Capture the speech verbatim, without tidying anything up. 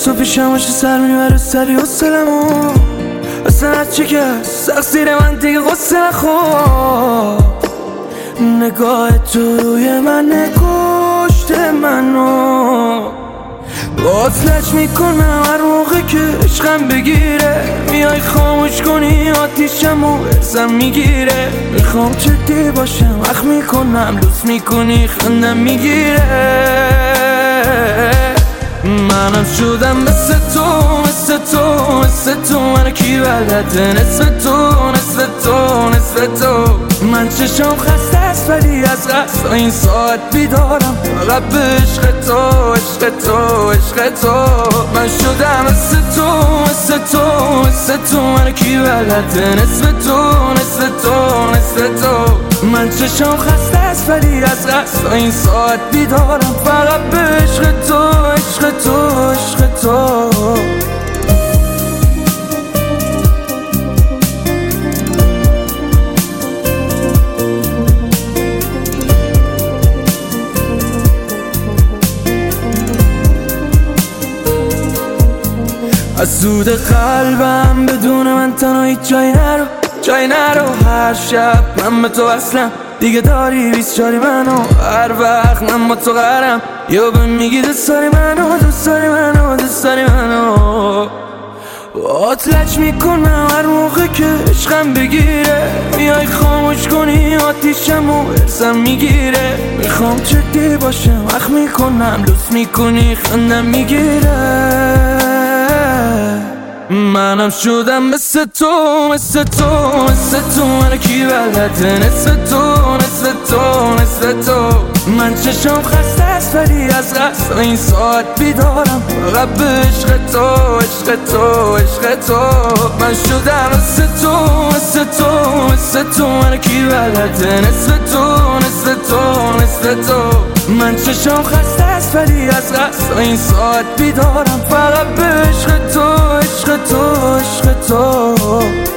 تو پیشم باشه سر میبره سری حسلمو اصلا از چی که سقصیر من دیگه غصه نخور نگاه تو روی من نکشته منو باطلش میکنم هر موقع که عشقم بگیره میای خاموش کنی آتیشمو ازم میگیره میخوام جدی باشم اخ میکنم لوس میکنی خندم میگیره منم شدم مثل تو مثل تو مثل تو من کی بلده نصف تو نصف تو نصف تو من چشم خسته است ولی از قصد این ساعت بیدارم فقط به عشق تو عشق تو عشق تو من شدم مثل تو مثل تو مثل تو من کی بلده نصف تو نصف تو نصف تو من چشم خسته است ولی از قصد این ساعت بیدارم فقط به عشق تو عشق تو عشق تو از دود قلبم بدون من تنهایی جای نرو جای نرو هر شب من به تو اصلا دیگه داری بیست چاری منو هر وقت من با تو قرم یا به میگی دوست داری منو دوست داری منو دوست داری منو باطلش میکنم هر موقع که عشقم بگیره میای خاموش کنی آتیشمو ازم میگیره میخوام جدی باشم اخ میکنم لوس میکنی خندم میگیره منم شدم مثل تو مثل تو مثل تو من کی بلده نصف تو نصف تو نصف تو من چشم خسته است ولی از قصد این ساعت بیدارم فقط به عشق تو عشق تو عشق تو من شدم مثل تو مثل تو مثل تو من کی بلده نصف تو نصف تو نصف تو من چشم خسته است ولی از قصد این ساعت بیدارم فقط به عشق تو عشق تو عشق تو